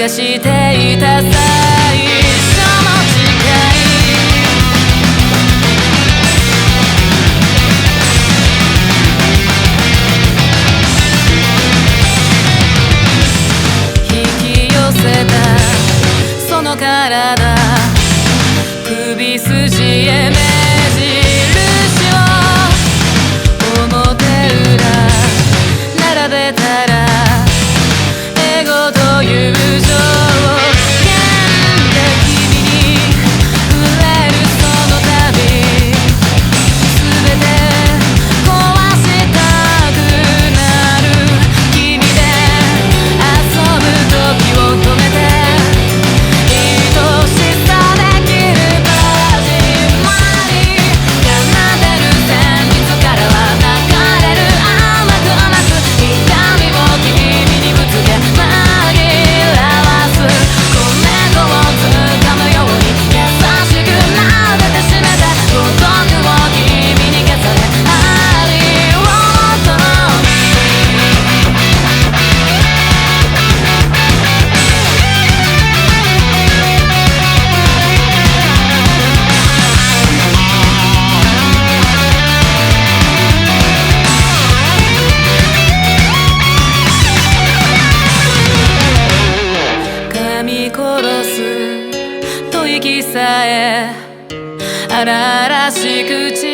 がしていた最初の誓い引き寄せたその体首筋へ目印を表裏並べたらエゴと友情剣で君に触れるその度全て壊したくなる君で遊ぶ時を止めて愛しさできる始まり奏でる旋律からは流れる甘く甘く痛みを君にぶつけ紛らわす子猫を掴むように優しく撫でて締めた孤独を君に消されありをと噛み殺す吐息さえ荒々しく